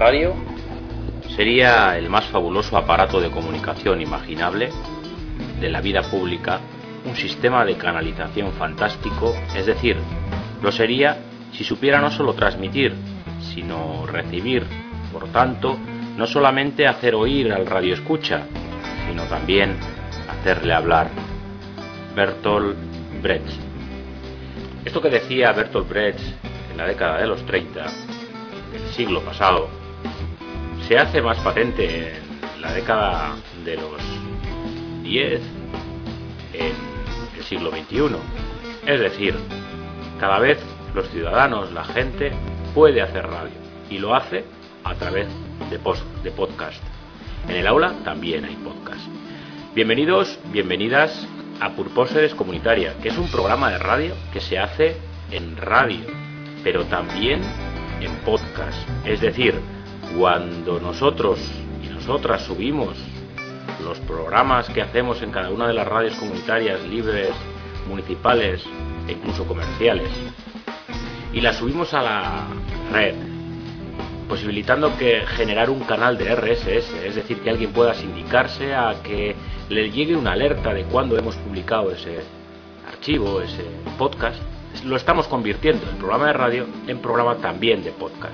radio sería el más fabuloso aparato de comunicación imaginable de la vida pública, un sistema de canalización fantástico, es decir, lo sería si supiera no solo transmitir, sino recibir, por tanto, no solamente hacer oír al radioescucha, sino también hacerle hablar. Bertolt Brecht. Esto que decía Bertolt Brecht en la década de los 30 del siglo pasado se hace más patente en la década de los 10 en el siglo XXI. Es decir, cada vez los ciudadanos, la gente, puede hacer radio y lo hace a través de podcast. En el aula también hay podcast. Bienvenidos, bienvenidas a Purposes Comunitaria, que es un programa de radio que se hace en radio, pero también en podcast. Es decir, cuando nosotros y nosotras subimos los programas que hacemos en cada una de las radios comunitarias, libres, municipales e incluso comerciales, y las subimos a la red, posibilitando que generar un canal de RSS, es decir, que alguien pueda sindicarse a que le llegue una alerta de cuando hemos publicado ese archivo, ese podcast. Lo estamos convirtiendo el programa de radio en programa también de podcast.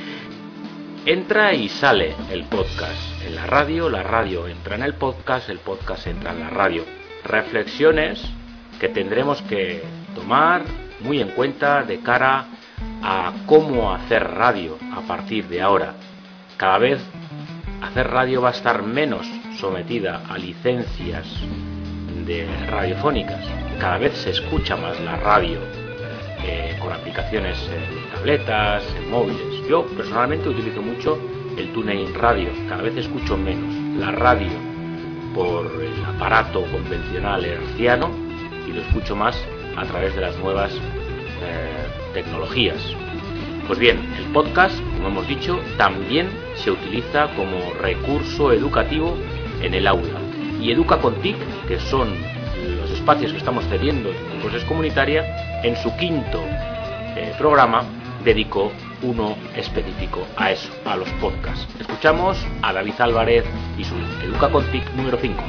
Entra y sale el podcast en la radio entra en el podcast entra en la radio. Reflexiones que tendremos que tomar muy en cuenta de cara a cómo hacer radio a partir de ahora. Cada vez hacer radio va a estar menos sometida a licencias de radiofónicas. Cada vez se escucha más la radio con aplicaciones en tabletas, en móviles. Yo personalmente utilizo mucho el TuneIn Radio. Cada vez escucho menos la radio por el aparato convencional hertziano y lo escucho más a través de las nuevas tecnologías. Pues bien, el podcast, como hemos dicho, también se utiliza como recurso educativo en el aula. Y Educa con TIC, que son los espacios que estamos cediendo en Purposes Comunitaria, en su quinto programa dedicó uno específico a eso, a los podcasts. Escuchamos a David Álvarez y su Educa con TIC número 5.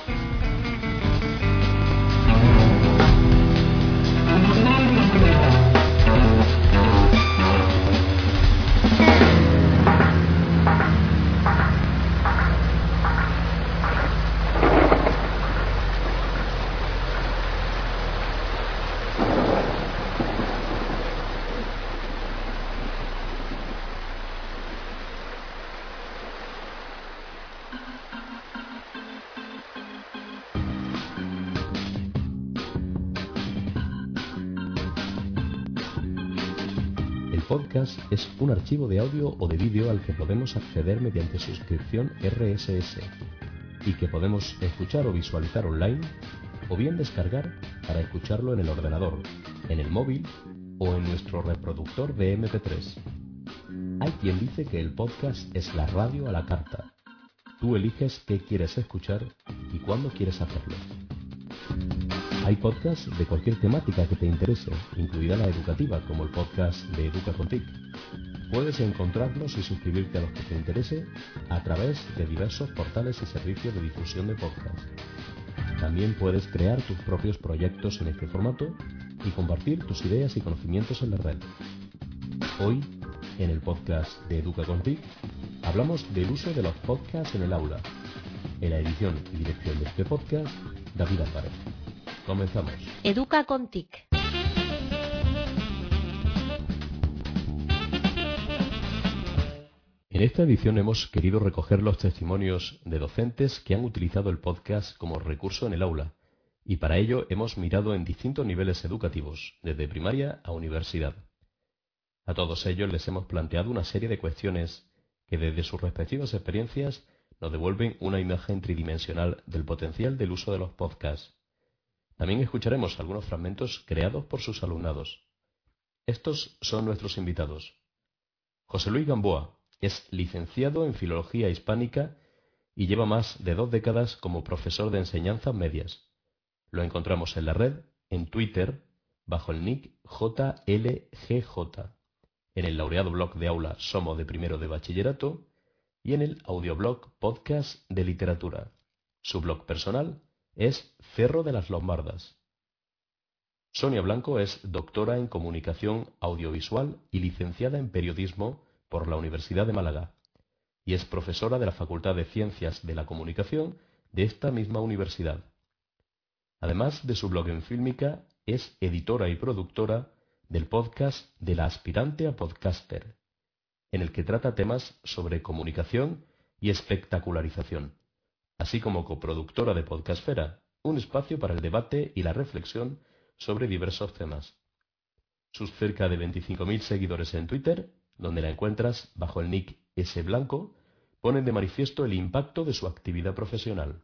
El podcast es un archivo de audio o de vídeo al que podemos acceder mediante suscripción RSS y que podemos escuchar o visualizar online o bien descargar para escucharlo en el ordenador, en el móvil o en nuestro reproductor de MP3. Hay quien dice que el podcast es la radio a la carta. Tú eliges qué quieres escuchar y cuándo quieres hacerlo. Hay podcasts de cualquier temática que te interese, incluida la educativa, como el podcast de Educa con TIC. Puedes encontrarlos y suscribirte a los que te interese a través de diversos portales y servicios de difusión de podcast. También puedes crear tus propios proyectos en este formato y compartir tus ideas y conocimientos en la red. Hoy, en el podcast de Educa con TIC, hablamos del uso de los podcasts en el aula. En la edición y dirección de este podcast, David Álvarez. Comenzamos. Educa con TIC. En esta edición hemos querido recoger los testimonios de docentes que han utilizado el podcast como recurso en el aula, y para ello hemos mirado en distintos niveles educativos, desde primaria a universidad. A todos ellos les hemos planteado una serie de cuestiones que desde sus respectivas experiencias nos devuelven una imagen tridimensional del potencial del uso de los podcasts. También escucharemos algunos fragmentos creados por sus alumnados. Estos son nuestros invitados. José Luis Gamboa es licenciado en Filología Hispánica y lleva más de 2 décadas como profesor de enseñanzas medias. Lo encontramos en la red, en Twitter, bajo el nick JLGJ. en el laureado blog de aula Somos de Primero de Bachillerato y en el audioblog Podcast de Literatura. Su blog personal es Cerro de las Lombardas. Sonia Blanco es doctora en Comunicación Audiovisual y licenciada en Periodismo por la Universidad de Málaga y es profesora de la Facultad de Ciencias de la Comunicación de esta misma universidad. Además de su blog en Fílmica, es editora y productora del podcast de la aspirante a podcaster, en el que trata temas sobre comunicación y espectacularización, así como coproductora de Podcastfera, un espacio para el debate y la reflexión sobre diversos temas. Sus cerca de 25.000 seguidores en Twitter, donde la encuentras bajo el nick sblanco, ponen de manifiesto el impacto de su actividad profesional.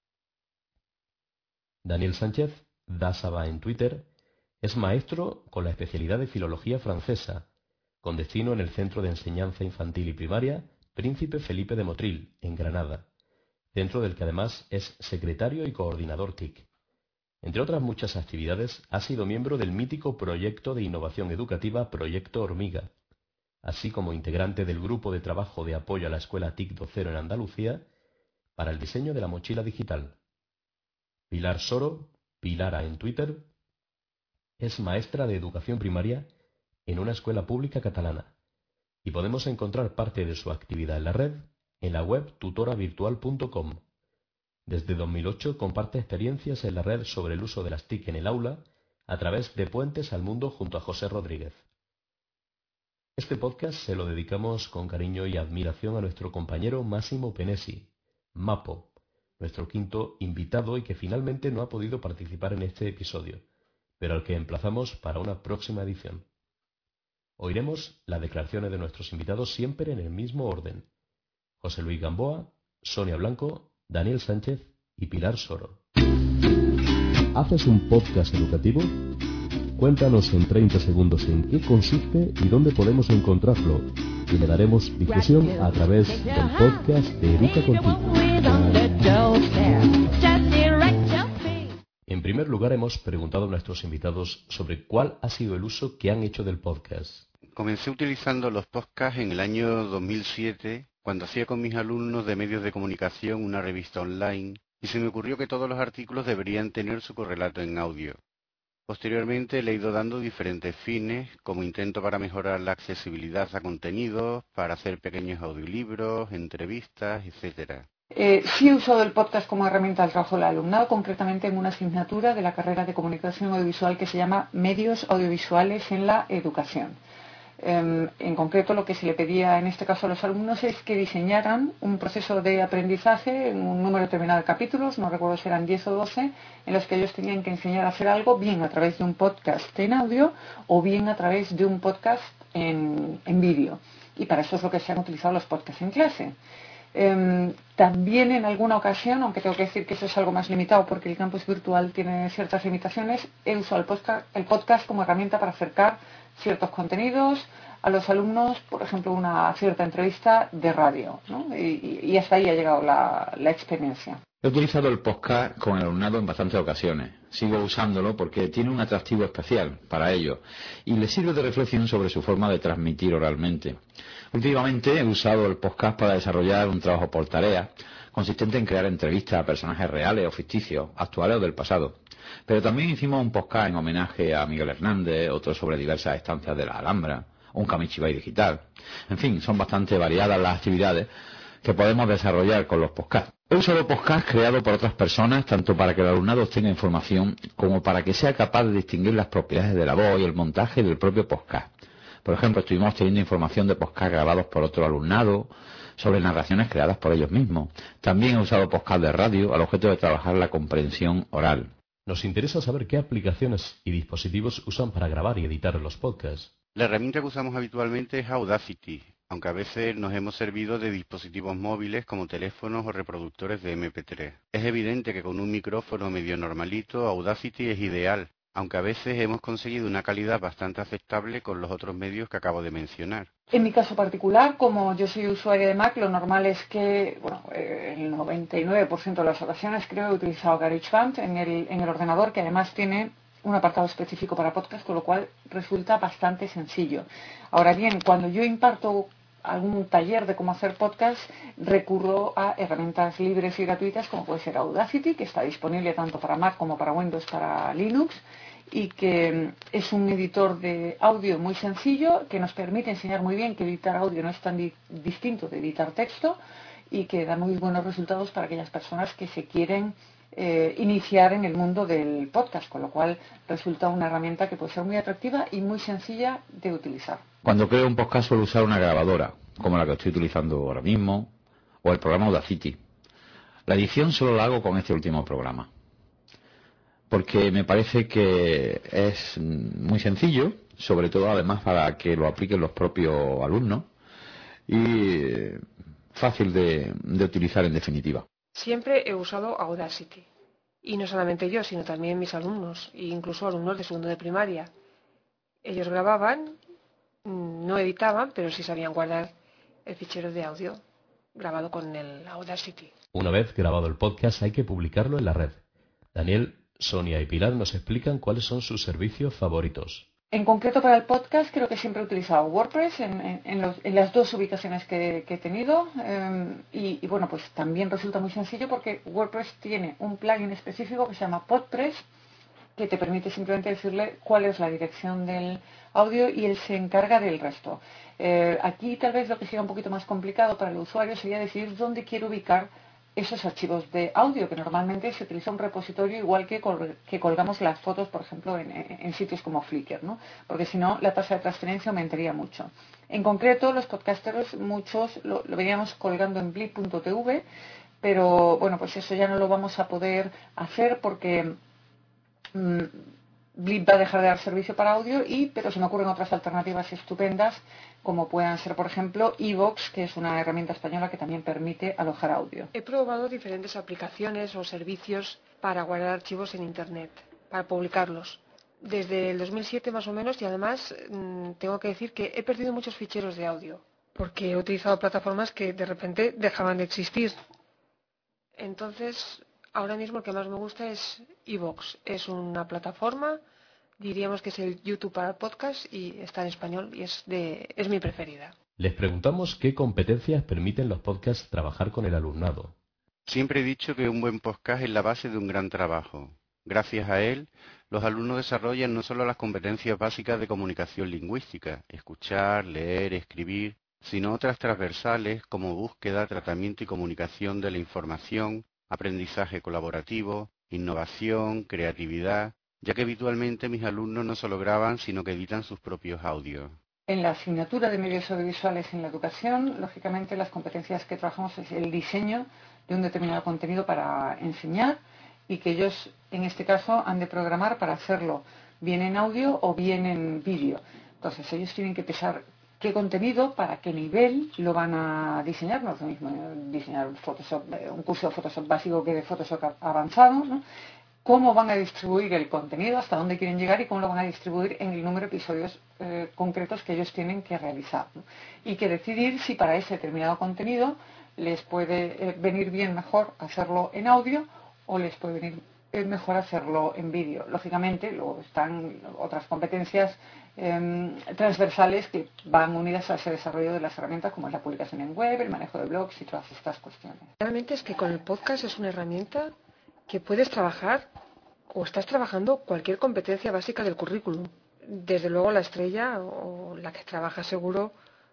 Daniel Sánchez, Dasaba en Twitter, es maestro con la especialidad de Filología Francesa, con destino en el Centro de Enseñanza Infantil y Primaria Príncipe Felipe de Motril, en Granada, centro del que además es secretario y coordinador TIC. Entre otras muchas actividades, ha sido miembro del mítico proyecto de innovación educativa Proyecto Hormiga, así como integrante del grupo de trabajo de apoyo a la Escuela TIC Docero en Andalucía para el diseño de la mochila digital. Pilar Soro, Pilara en Twitter, es maestra de educación primaria en una escuela pública catalana y podemos encontrar parte de su actividad en la red en la web tutoravirtual.com. Desde 2008 comparte experiencias en la red sobre el uso de las TIC en el aula a través de Puentes al Mundo junto a José Rodríguez. Este podcast se lo dedicamos con cariño y admiración a nuestro compañero Máximo Penesi, Mapo, nuestro quinto invitado y que finalmente no ha podido participar en este episodio, pero al que emplazamos para una próxima edición. Oiremos las declaraciones de nuestros invitados siempre en el mismo orden: José Luis Gamboa, Sonia Blanco, Daniel Sánchez y Pilar Soro. ¿Haces un podcast educativo? Cuéntanos en 30 segundos en qué consiste y dónde podemos encontrarlo, y le daremos difusión a través del podcast de Educa Contigo. En primer lugar, hemos preguntado a nuestros invitados sobre cuál ha sido el uso que han hecho del podcast. Comencé utilizando los podcasts en el año 2007, cuando hacía con mis alumnos de medios de comunicación una revista online, y se me ocurrió que todos los artículos deberían tener su correlato en audio. Posteriormente le he ido dando diferentes fines, como intento para mejorar la accesibilidad a contenidos, para hacer pequeños audiolibros, entrevistas, etc. Sí he usado el podcast como herramienta del trabajo del alumnado, concretamente en una asignatura de la carrera de comunicación audiovisual que se llama Medios Audiovisuales en la Educación. En concreto, lo que se le pedía en este caso a los alumnos es que diseñaran un proceso de aprendizaje en un número determinado de capítulos, no recuerdo si eran 10 o 12, en los que ellos tenían que enseñar a hacer algo bien a través de un podcast en audio o bien a través de un podcast en vídeo. Y para eso es lo que se han utilizado los podcasts en clase. También en alguna ocasión, aunque tengo que decir que eso es algo más limitado porque el campus virtual tiene ciertas limitaciones, he usado el podcast como herramienta para acercar ciertos contenidos a los alumnos, por ejemplo, una cierta entrevista de radio, ¿no? Y hasta ahí ha llegado la experiencia. He utilizado el podcast con el alumnado en bastantes ocasiones. Sigo usándolo porque tiene un atractivo especial para ellos y les sirve de reflexión sobre su forma de transmitir oralmente. Últimamente he usado el podcast para desarrollar un trabajo por tarea, consistente en crear entrevistas a personajes reales o ficticios, actuales o del pasado. Pero también hicimos un podcast en homenaje a Miguel Hernández, otro sobre diversas estancias de la Alhambra, un Kamichibai digital. En fin, son bastante variadas las actividades que podemos desarrollar con los podcasts. He usado podcasts creados por otras personas, tanto para que el alumnado obtenga información como para que sea capaz de distinguir las propiedades de la voz y el montaje del propio podcast. Por ejemplo, estuvimos teniendo información de podcasts grabados por otro alumnado sobre narraciones creadas por ellos mismos. También he usado podcasts de radio al objeto de trabajar la comprensión oral. Nos interesa saber qué aplicaciones y dispositivos usan para grabar y editar los podcasts. La herramienta que usamos habitualmente es Audacity, aunque a veces nos hemos servido de dispositivos móviles como teléfonos o reproductores de MP3. Es evidente que con un micrófono medio normalito Audacity es ideal, aunque a veces hemos conseguido una calidad bastante aceptable con los otros medios que acabo de mencionar. En mi caso particular, como yo soy usuaria de Mac, lo normal es que, el 99% de las ocasiones creo he utilizado GarageBand en el ordenador, que además tiene un apartado específico para podcast, con lo cual resulta bastante sencillo. Ahora bien, cuando yo imparto algún taller de cómo hacer podcast, recurro a herramientas libres y gratuitas como puede ser Audacity, que está disponible tanto para Mac como para Windows, para Linux, y que es un editor de audio muy sencillo que nos permite enseñar muy bien que editar audio no es tan distinto de editar texto y que da muy buenos resultados para aquellas personas que se quieren iniciar en el mundo del podcast, con lo cual resulta una herramienta que puede ser muy atractiva y muy sencilla de utilizar. Cuando creo un podcast suelo usar una grabadora, como la que estoy utilizando ahora mismo, o el programa Audacity. La edición solo la hago con este último programa, porque me parece que es muy sencillo, sobre todo además para que lo apliquen los propios alumnos, y fácil de utilizar en definitiva. Siempre he usado Audacity, y no solamente yo, sino también mis alumnos, e incluso alumnos de segundo de primaria. Ellos grababan, no editaban, pero sí sabían guardar el fichero de audio grabado con el Audacity. Una vez grabado el podcast hay que publicarlo en la red. Daniel, Sonia y Pilar nos explican cuáles son sus servicios favoritos. En concreto para el podcast creo que siempre he utilizado WordPress en las dos ubicaciones que he tenido y bueno, pues también resulta muy sencillo porque WordPress tiene un plugin específico que se llama PodPress, que te permite simplemente decirle cuál es la dirección del audio y él se encarga del resto. Aquí tal vez lo que sea un poquito más complicado para el usuario sería decidir dónde quiere ubicar esos archivos de audio, que normalmente se utiliza un repositorio igual que colgamos las fotos, por ejemplo, en sitios como Flickr, ¿no? Porque si no, la tasa de transferencia aumentaría mucho. En concreto, los podcasters, muchos lo veníamos colgando en blip.tv, pero bueno, pues eso ya no lo vamos a poder hacer porque Blip va a dejar de dar servicio para audio, pero se me ocurren otras alternativas estupendas, como puedan ser, por ejemplo, iVoox, que es una herramienta española que también permite alojar audio. He probado diferentes aplicaciones o servicios para guardar archivos en Internet, para publicarlos. Desde el 2007 más o menos, y además tengo que decir que he perdido muchos ficheros de audio, porque he utilizado plataformas que de repente dejaban de existir. Entonces, ahora mismo el que más me gusta es iVoox. Es una plataforma, diríamos que es el YouTube para el podcast y está en español y es mi preferida. Les preguntamos qué competencias permiten los podcasts trabajar con el alumnado. Siempre he dicho que un buen podcast es la base de un gran trabajo. Gracias a él, los alumnos desarrollan no solo las competencias básicas de comunicación lingüística, escuchar, leer, escribir, sino otras transversales como búsqueda, tratamiento y comunicación de la información, aprendizaje colaborativo, innovación, creatividad, ya que habitualmente mis alumnos no solo graban, sino que editan sus propios audios. En la asignatura de medios audiovisuales en la educación, lógicamente las competencias que trabajamos es el diseño de un determinado contenido para enseñar y que ellos, en este caso, han de programar para hacerlo bien en audio o bien en vídeo. Entonces, ellos tienen que pensar qué contenido, para qué nivel lo van a diseñar. No es lo mismo diseñar un curso de Photoshop básico que de Photoshop avanzado, ¿no? Cómo van a distribuir el contenido, hasta dónde quieren llegar y cómo lo van a distribuir en el número de episodios concretos que ellos tienen que realizar, ¿no? Y que decidir si para ese determinado contenido les puede venir bien mejor hacerlo en audio o les puede venir mejor hacerlo en vídeo. Lógicamente, luego están otras competencias transversales que van unidas a ese desarrollo de las herramientas, como es la publicación en web, el manejo de blogs y todas estas cuestiones. Realmente es que con el podcast es una herramienta que puedes trabajar o estás trabajando cualquier competencia básica del currículum. Desde luego la estrella o la que trabajas seguro,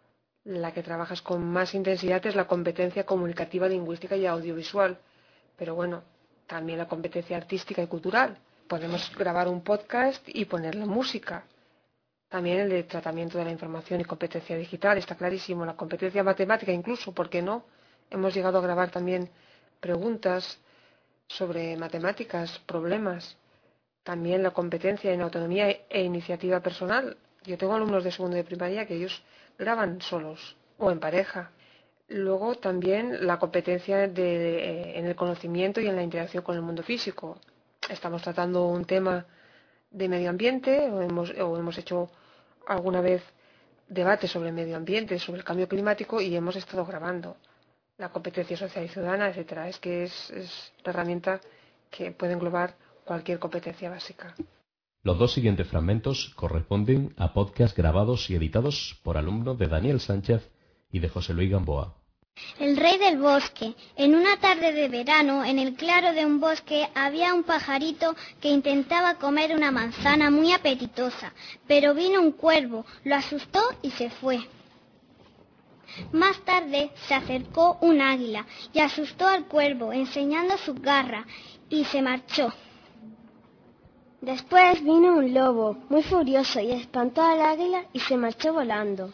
la que trabajas con más intensidad es la competencia comunicativa, lingüística y audiovisual. Pero bueno, también la competencia artística y cultural. Podemos grabar un podcast y ponerle música. También el de tratamiento de la información y competencia digital, está clarísimo. La competencia matemática incluso, ¿por qué no? Hemos llegado a grabar también preguntas sobre matemáticas, problemas. También la competencia en autonomía e iniciativa personal. Yo tengo alumnos de segundo de primaria que ellos graban solos o en pareja. Luego también la competencia en el conocimiento y en la interacción con el mundo físico. Estamos tratando un tema de medio ambiente o hemos hecho alguna vez debates sobre medio ambiente, sobre el cambio climático y hemos estado grabando. La competencia social y ciudadana, etcétera. Es que es una herramienta que puede englobar cualquier competencia básica. Los dos siguientes fragmentos corresponden a podcasts grabados y editados por alumnos de Daniel Sánchez y de José Luis Gamboa. El rey del bosque. En una tarde de verano, en el claro de un bosque, había un pajarito que intentaba comer una manzana muy apetitosa, pero vino un cuervo, lo asustó y se fue. Más tarde se acercó un águila y asustó al cuervo, enseñando sus garras, y se marchó. Después vino un lobo, muy furioso, y espantó al águila y se marchó volando.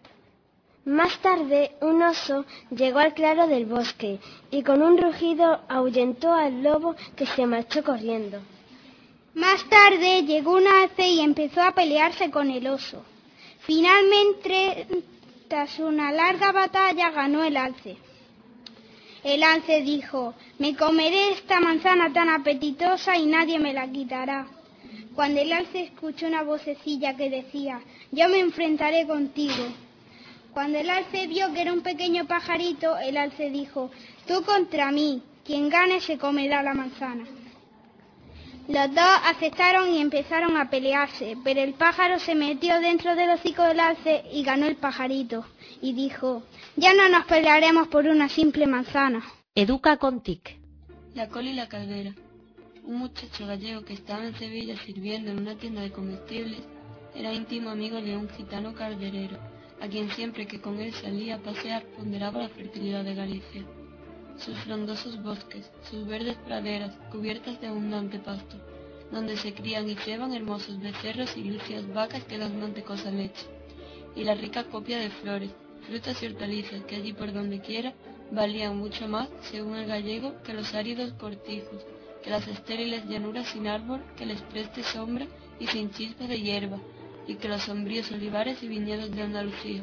Más tarde, un oso llegó al claro del bosque y con un rugido ahuyentó al lobo, que se marchó corriendo. Más tarde llegó un alce y empezó a pelearse con el oso. Finalmente, tras una larga batalla, ganó el alce. El alce dijo: «Me comeré esta manzana tan apetitosa y nadie me la quitará». Cuando el alce escuchó una vocecilla que decía: «Yo me enfrentaré contigo». Cuando el alce vio que era un pequeño pajarito, el alce dijo: «Tú contra mí, quien gane se comerá la manzana». Los dos aceptaron y empezaron a pelearse, pero el pájaro se metió dentro del hocico del alce y ganó el pajarito, y dijo: «Ya no nos pelearemos por una simple manzana». Educa con TIC. La col y la caldera. Un muchacho gallego que estaba en Sevilla sirviendo en una tienda de comestibles era íntimo amigo de un gitano calderero, a quien siempre que con él salía a pasear ponderaba la fertilidad de Galicia. Sus frondosos bosques, sus verdes praderas cubiertas de abundante pasto, donde se crían y ceban hermosos becerros y lucias vacas que dan mantecosa leche, y la rica copia de flores, frutas y hortalizas que allí por donde quiera valían mucho más, según el gallego, que los áridos cortijos, que las estériles llanuras sin árbol que les preste sombra y sin chispa de hierba, y que los sombríos olivares y viñedos de Andalucía.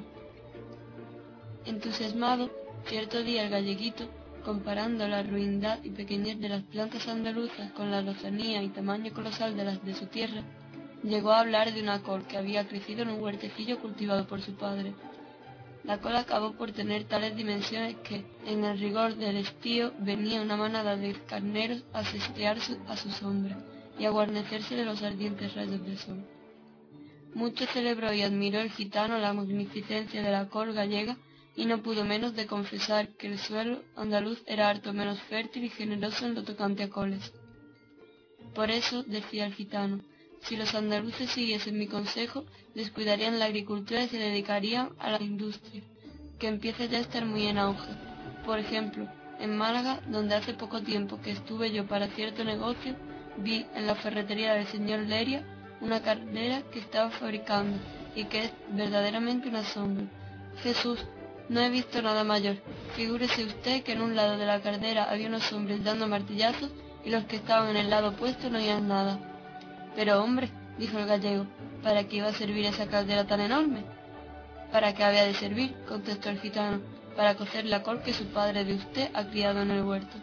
Entusiasmado, cierto día el galleguito, comparando la ruindad y pequeñez de las plantas andaluzas con la lozanía y tamaño colosal de las de su tierra, llegó a hablar de una col que había crecido en un huertecillo cultivado por su padre. La col acabó por tener tales dimensiones que, en el rigor del estío, venía una manada de carneros a sestear a su sombra y a guarnecerse de los ardientes rayos del sol. Mucho celebró y admiró el gitano la magnificencia de la col gallega y no pudo menos de confesar que el suelo andaluz era harto menos fértil y generoso en lo tocante a coles. Por eso, decía el gitano, si los andaluces siguiesen mi consejo, descuidarían la agricultura y se dedicarían a la industria, que empieza ya a estar muy en auge. Por ejemplo, en Málaga, donde hace poco tiempo que estuve yo para cierto negocio, vi en la ferretería del señor Leria una caldera que estaba fabricando y que es verdaderamente un asombro. Jesús, no he visto nada mayor. Figúrese usted que en un lado de la caldera había unos hombres dando martillazos y los que estaban en el lado opuesto no oían nada. Pero hombre, dijo el gallego, ¿para qué iba a servir esa caldera tan enorme? ¿Para qué había de servir?, contestó el gitano, para cocer la col que su padre de usted ha criado en el huerto.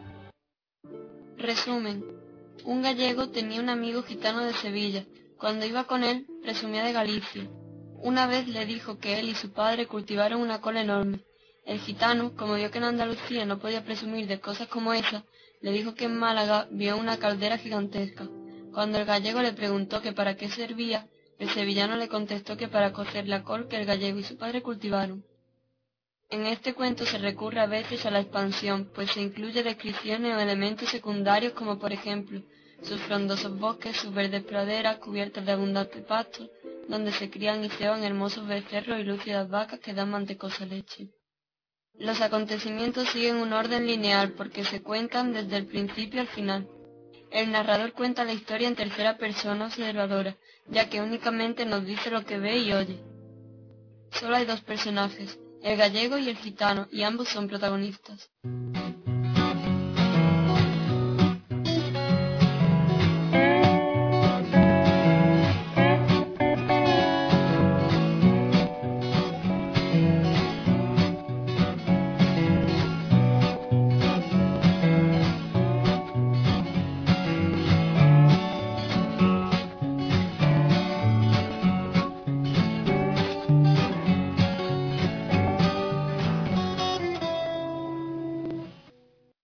Resumen. Un gallego tenía un amigo gitano de Sevilla. Cuando iba con él, presumía de Galicia. Una vez le dijo que él y su padre cultivaron una col enorme. El gitano, como vio que en Andalucía no podía presumir de cosas como esa, le dijo que en Málaga vio una caldera gigantesca. Cuando el gallego le preguntó que para qué servía, el sevillano le contestó que para cocer la col que el gallego y su padre cultivaron. En este cuento se recurre a veces a la expansión, pues se incluye descripciones o elementos secundarios como por ejemplo sus frondosos bosques, sus verdes praderas cubiertas de abundante pasto, donde se crían y ceban hermosos becerros y lúcidas vacas que dan mantecosa leche. Los acontecimientos siguen un orden lineal porque se cuentan desde el principio al final. El narrador cuenta la historia en tercera persona observadora, ya que únicamente nos dice lo que ve y oye. Solo hay dos personajes, el gallego y el gitano, y ambos son protagonistas.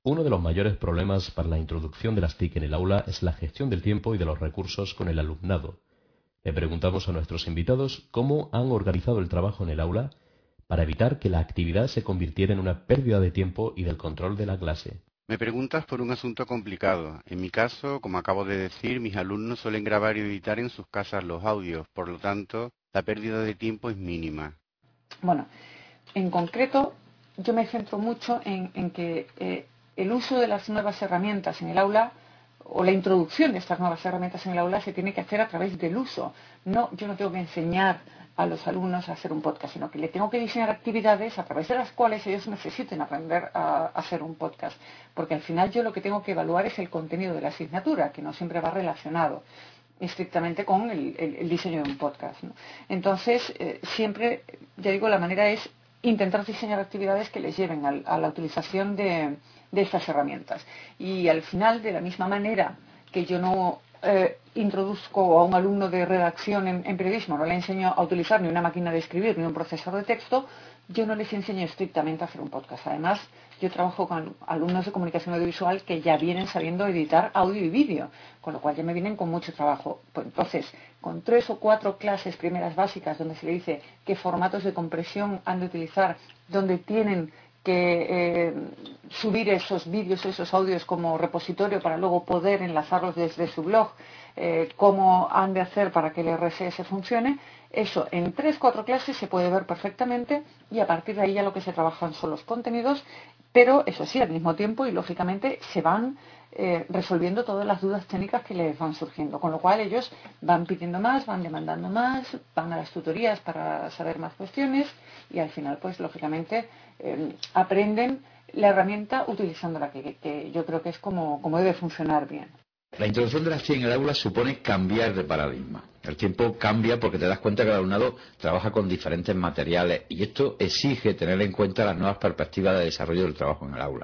Uno de los mayores problemas para la introducción de las TIC en el aula es la gestión del tiempo y de los recursos con el alumnado. Le preguntamos a nuestros invitados cómo han organizado el trabajo en el aula para evitar que la actividad se convirtiera en una pérdida de tiempo y del control de la clase. Me preguntas por un asunto complicado. En mi caso, como acabo de decir, mis alumnos suelen grabar y editar en sus casas los audios, por lo tanto, la pérdida de tiempo es mínima. Bueno, en concreto, yo me centro mucho en que el uso de las nuevas herramientas en el aula o la introducción de estas nuevas herramientas en el aula se tiene que hacer a través del uso. Yo no tengo que enseñar a los alumnos a hacer un podcast, sino que le tengo que diseñar actividades a través de las cuales ellos necesiten aprender a hacer un podcast. Porque al final yo lo que tengo que evaluar es el contenido de la asignatura, que no siempre va relacionado estrictamente con el diseño de un podcast, ¿no? Entonces, siempre, ya digo, la manera es intentar diseñar actividades que les lleven a la utilización de estas herramientas. Y al final, de la misma manera que yo no introduzco a un alumno de redacción en periodismo, no le enseño a utilizar ni una máquina de escribir ni un procesador de texto, yo no les enseño estrictamente a hacer un podcast. Además, yo trabajo con alumnos de comunicación audiovisual que ya vienen sabiendo editar audio y vídeo, con lo cual ya me vienen con mucho trabajo. Pues entonces, con 3 o 4 clases primeras básicas donde se le dice qué formatos de compresión han de utilizar, donde tienen que subir esos vídeos, esos audios como repositorio para luego poder enlazarlos desde su blog, cómo han de hacer para que el RSS funcione, eso en 3-4 clases se puede ver perfectamente y a partir de ahí ya lo que se trabajan son los contenidos, pero eso sí, al mismo tiempo y lógicamente se van resolviendo todas las dudas técnicas que les van surgiendo, con lo cual ellos van pidiendo más, van demandando más, van a las tutorías para saber más cuestiones y al final pues lógicamente aprenden la herramienta utilizándola, que yo creo que es como debe funcionar bien. La introducción de las TIC en el aula supone cambiar de paradigma. El tiempo cambia porque te das cuenta que el alumnado trabaja con diferentes materiales y esto exige tener en cuenta las nuevas perspectivas de desarrollo del trabajo en el aula.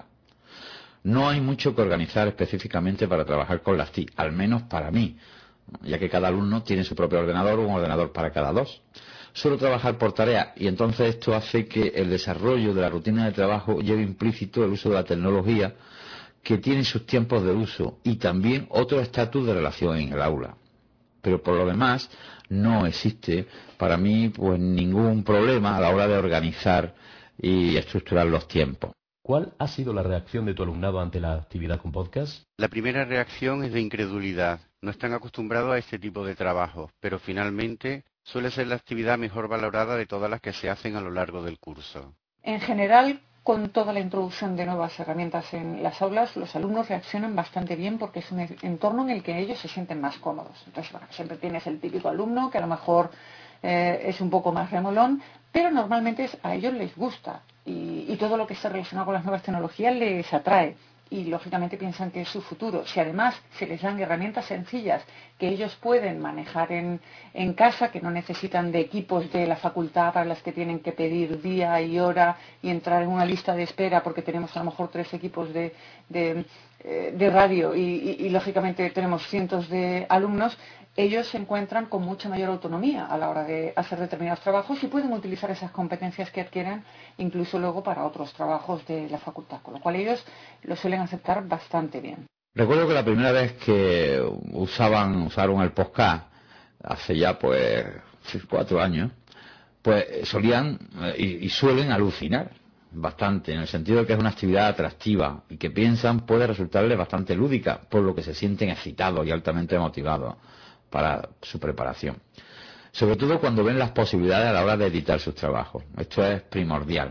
No hay mucho que organizar específicamente para trabajar con las TIC, al menos para mí, ya que cada alumno tiene su propio ordenador o un ordenador para cada dos. Suelo trabajar por tareas y entonces esto hace que el desarrollo de la rutina de trabajo lleve implícito el uso de la tecnología que tiene sus tiempos de uso y también otro estatus de relación en el aula. Pero por lo demás no existe para mí pues ningún problema a la hora de organizar y estructurar los tiempos. ¿Cuál ha sido la reacción de tu alumnado ante la actividad con podcast? La primera reacción es de incredulidad. No están acostumbrados a este tipo de trabajo, pero finalmente suele ser la actividad mejor valorada de todas las que se hacen a lo largo del curso. En general, con toda la introducción de nuevas herramientas en las aulas, los alumnos reaccionan bastante bien porque es un entorno en el que ellos se sienten más cómodos. Entonces, bueno, siempre tienes el típico alumno que a lo mejor es un poco más remolón, pero normalmente a ellos les gusta y todo lo que está relacionado con las nuevas tecnologías les atrae. Y lógicamente piensan que es su futuro. Si además se les dan herramientas sencillas que ellos pueden manejar en casa, que no necesitan de equipos de la facultad para las que tienen que pedir día y hora y entrar en una lista de espera porque tenemos a lo mejor 3 equipos de radio y lógicamente tenemos cientos de alumnos, ellos se encuentran con mucha mayor autonomía a la hora de hacer determinados trabajos y pueden utilizar esas competencias que adquieren incluso luego para otros trabajos de la facultad, con lo cual ellos lo suelen aceptar bastante bien. Recuerdo que la primera vez que usaron el podcast, hace ya pues 4 años, pues solían y suelen alucinar bastante, en el sentido de que es una actividad atractiva y que piensan puede resultarles bastante lúdica, por lo que se sienten excitados y altamente motivados para su preparación. Sobre todo cuando ven las posibilidades a la hora de editar sus trabajos. Esto es primordial,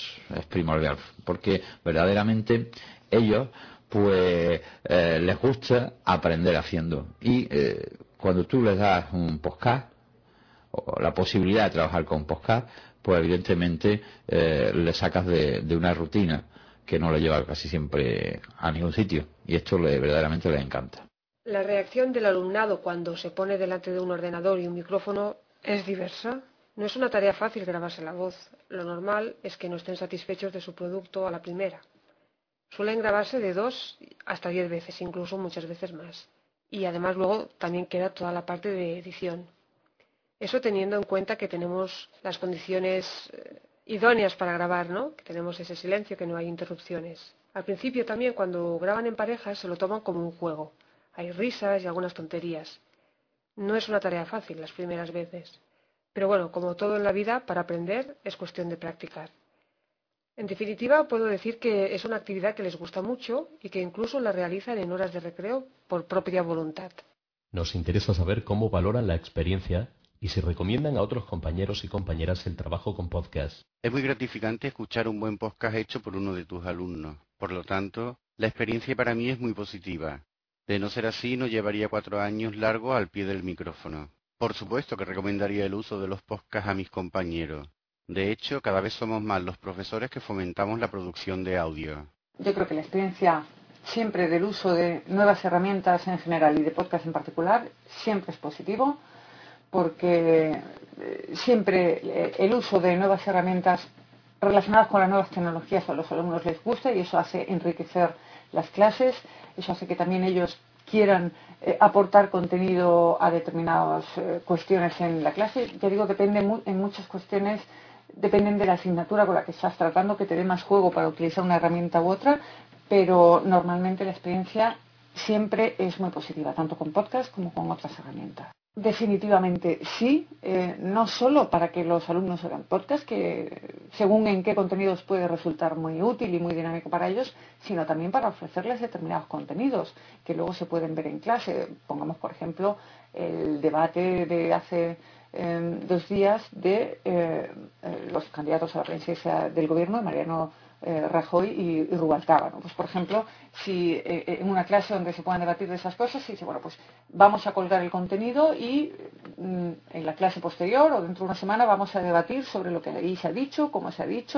porque verdaderamente ellos pues les gusta aprender haciendo y cuando tú les das un podcast o la posibilidad de trabajar con podcast, pues evidentemente le sacas de una rutina que no le lleva casi siempre a ningún sitio y esto verdaderamente les encanta. La reacción del alumnado cuando se pone delante de un ordenador y un micrófono es diversa. No es una tarea fácil grabarse la voz. Lo normal es que no estén satisfechos de su producto a la primera. Suelen grabarse de 2 hasta 10 veces, incluso muchas veces más. Y además luego también queda toda la parte de edición. Eso teniendo en cuenta que tenemos las condiciones idóneas para grabar, ¿no? Que tenemos ese silencio, que no hay interrupciones. Al principio también, cuando graban en parejas, se lo toman como un juego. Hay risas y algunas tonterías. No es una tarea fácil las primeras veces. Pero bueno, como todo en la vida, para aprender es cuestión de practicar. En definitiva, puedo decir que es una actividad que les gusta mucho y que incluso la realizan en horas de recreo por propia voluntad. Nos interesa saber cómo valoran la experiencia y si recomiendan a otros compañeros y compañeras el trabajo con podcast. Es muy gratificante escuchar un buen podcast hecho por uno de tus alumnos. Por lo tanto, la experiencia para mí es muy positiva. De no ser así, no llevaría 4 años largos al pie del micrófono. Por supuesto que recomendaría el uso de los podcasts a mis compañeros. De hecho, cada vez somos más los profesores que fomentamos la producción de audio. Yo creo que la experiencia siempre del uso de nuevas herramientas en general y de podcast en particular siempre es positivo, porque siempre el uso de nuevas herramientas relacionadas con las nuevas tecnologías a los alumnos les gusta y eso hace enriquecer las clases, eso hace que también ellos quieran aportar contenido a determinadas cuestiones en la clase. Ya digo, depende en muchas cuestiones, dependen de la asignatura con la que estás tratando, que te dé más juego para utilizar una herramienta u otra, pero normalmente la experiencia siempre es muy positiva, tanto con podcast como con otras herramientas. Definitivamente sí, no solo para que los alumnos hagan podcast, que según en qué contenidos puede resultar muy útil y muy dinámico para ellos, sino también para ofrecerles determinados contenidos que luego se pueden ver en clase. Pongamos, por ejemplo, el debate de hace 2 días de los candidatos a la presidencia del gobierno, Mariano Rajoy y Rubalcaba, ¿no? Pues por ejemplo, si en una clase donde se puedan debatir de esas cosas, se dice, bueno, pues vamos a colgar el contenido y en la clase posterior o dentro de una semana vamos a debatir sobre lo que ahí se ha dicho, cómo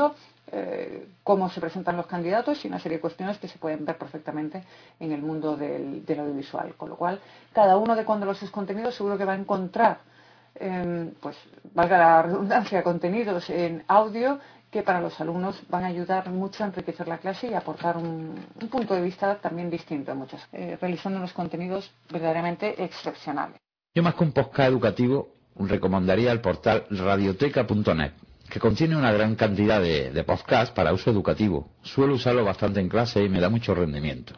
se presentan los candidatos y una serie de cuestiones que se pueden ver perfectamente en el mundo del audiovisual. Con lo cual, cada uno de sus contenidos seguro que va a encontrar, pues valga la redundancia, contenidos en audio que para los alumnos van a ayudar mucho a enriquecer la clase y aportar un punto de vista también distinto a muchos, realizando unos contenidos verdaderamente excepcionales. Yo, más que un podcast educativo, recomendaría el portal radioteca.net, que contiene una gran cantidad de podcasts para uso educativo. Suelo usarlo bastante en clase y me da mucho rendimiento.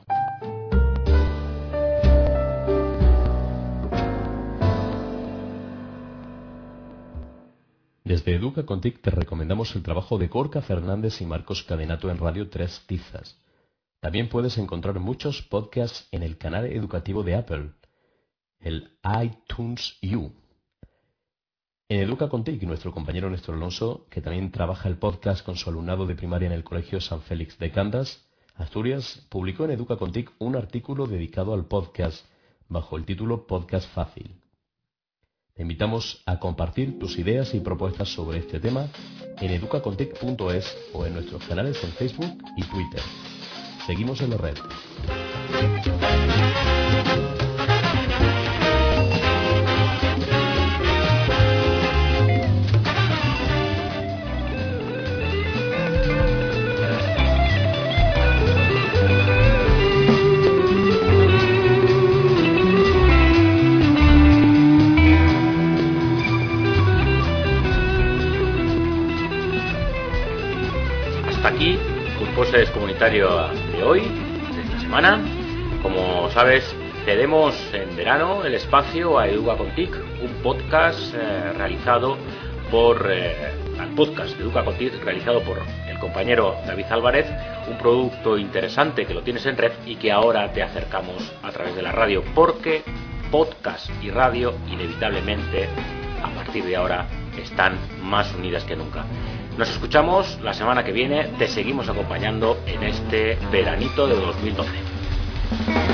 Desde Educa con TIC te recomendamos el trabajo de Gorka Fernández y Marcos Cadenato en Radio 3 Tizas. También puedes encontrar muchos podcasts en el canal educativo de Apple, el iTunes U. En Educa con TIC, nuestro compañero Néstor Alonso, que también trabaja el podcast con su alumnado de primaria en el Colegio San Félix de Candas, Asturias, publicó en Educa con TIC un artículo dedicado al podcast bajo el título Podcast Fácil. Te invitamos a compartir tus ideas y propuestas sobre este tema en educacontic.es o en nuestros canales en Facebook y Twitter. Seguimos en la red. Aquí, Pulposes Comunitario de hoy, de esta semana. Como sabes, cedemos en verano el espacio a Educa con TIC, un podcast realizado por Educa con TIC, realizado por el compañero David Álvarez, un producto interesante que lo tienes en red y que ahora te acercamos a través de la radio, porque podcast y radio inevitablemente a partir de ahora están más unidas que nunca. Nos escuchamos la semana que viene, te seguimos acompañando en este veranito de 2012.